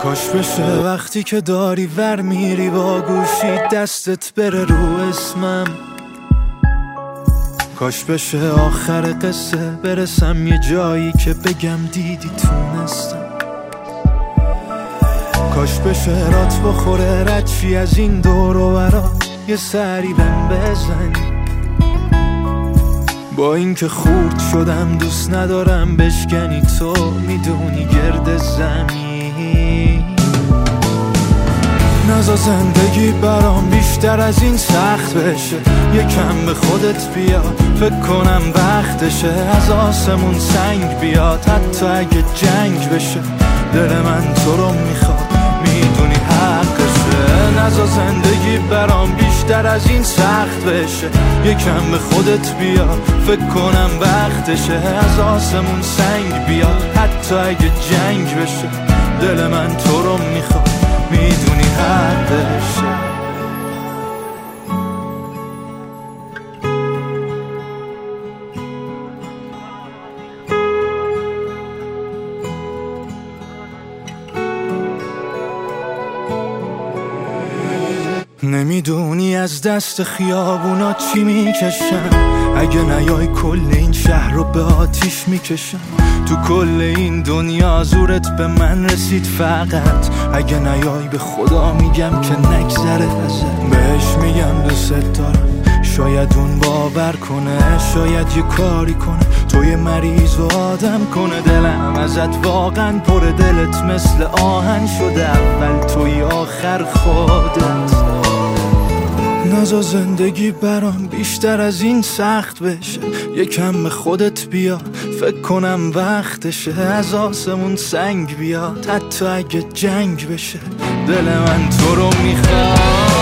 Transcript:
کاش بشه وقتی که داری ور میری با گوشی دستت بره رو اسمم، کاش بشه آخر قصه برسم یه جایی که بگم دیدی تونستم، کاش بشه رات بخوره ردشی از این دور و برا یه سری بهم بزنی. با این که خورد شدم دوست ندارم بشکنی، تو میدونی گرد زمین. نزا زندگی برام بیشتر از این سخت بشه، یکم به خودت بیا فکر کنم وقتشه. از آسمون سنگ بیاد حتی اگه جنگ بشه، دل من تو رو میخواد میدونی حقشه. نزا زندگی برام بیشتر از این سخت بشه، یکم به خودت بیا فکر کنم وقتشه. از آسمون سنگ بیاد حتی اگه جنگ بشه، دل من تو رو میخواد میدونی حقشه. نمیدونی از دست خیابونا چی میکشم، اگه نیای کل این شهر رو به آتیش میکشم. تو کل این دنیا زورت به من رسید فقط، اگه نیای به خدا میگم که نگذره ازت. بهش میگم دوست دارم، شاید اون باور کنه، شاید یه کاری کنه توی مریض و آدم کنه. دلم ازت واقعا پر، دلت مثل آهن شده، اول توی آخر خودت. نزا زندگی برام بیشتر از این سخت بشه، یکم به خودت بیا فکر کنم وقتشه. از آسمون سنگ بیاد حتی اگه جنگ بشه، دل من تو رو میخواد.